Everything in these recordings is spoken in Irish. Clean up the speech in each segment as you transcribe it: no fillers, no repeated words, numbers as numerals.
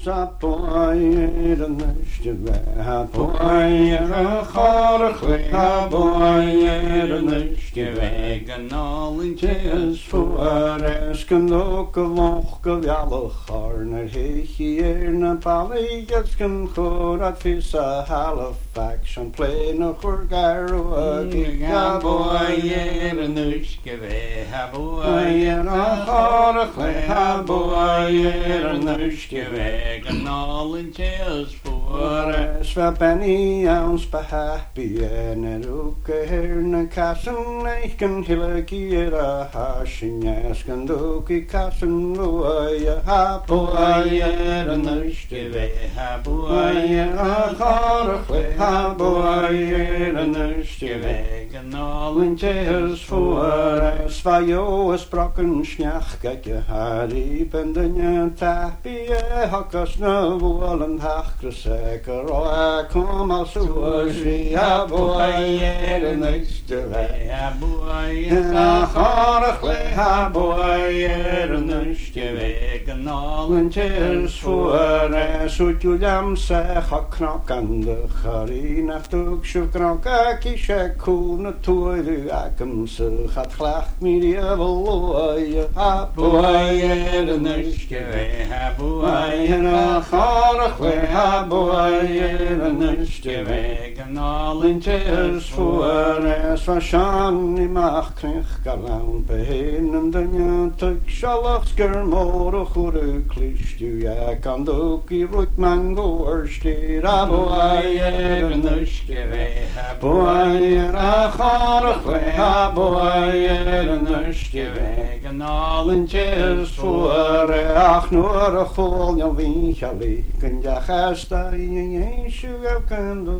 Sapoir an nushtive, hapoir a chorchwe, hapoir an nushtive, ganalin ches fuares, gandok a loch of yalachar, na heichier na paligas can chor at fisa Halifax, and play no churgaru agi, hapoir an nushtive, hapoir a chorchwe, hapoir an nushtive, and all in chairs for us. Benny ounce by happy and a ruka here in a castle, I can hilaki a hashing ask and dookie castle, Roya, Hapoya, and the Stive, Hapoya, a horror, Hapoya, and the Stive, and all in chairs for us. Vajo is broken, Schnach, get your hardy, and then tappy, Hakas no wall and Hachkrasek, or come also she a boy and next to a boy a horror, a boy and next to and all in chairs for a suit you jam say a knock and the harina took shook knock a kishak cool na toy I can so hat clack medieval a boy and next to a boy and a horror, a boy and next to and all in chairs for us for Shani Machkrich Galan Pain and then took Shalachsker more Huru Klishtu Yak and Doki Root Mango or Steer a boy and next to a boy and a horror, a boy and next to and all in chairs for Ach nor a hole your vinchali can Jachasta in sugar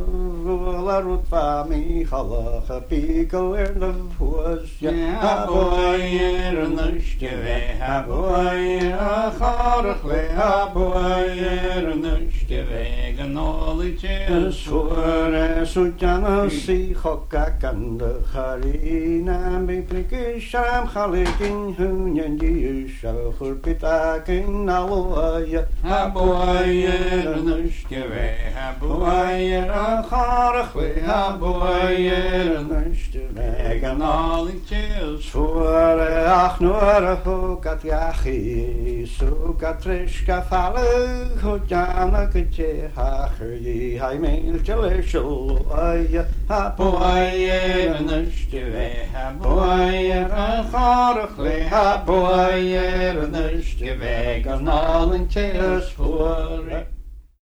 candle la rutva me hala a pickle and of was a boy and the steve a boy a horror, a boy and the steve and all it is for a sujana si hokak and the harina be prikisham halikin hunyan you shall for pitakin now a boy and the steve a boy and a horror, a boy and the steve and all it is for ach nor a hook at yachi so katrishka falle hojana kache hacher ye I mail jalishal a boy and the steve a boy and a horror, a boy and the steve and all in chairs for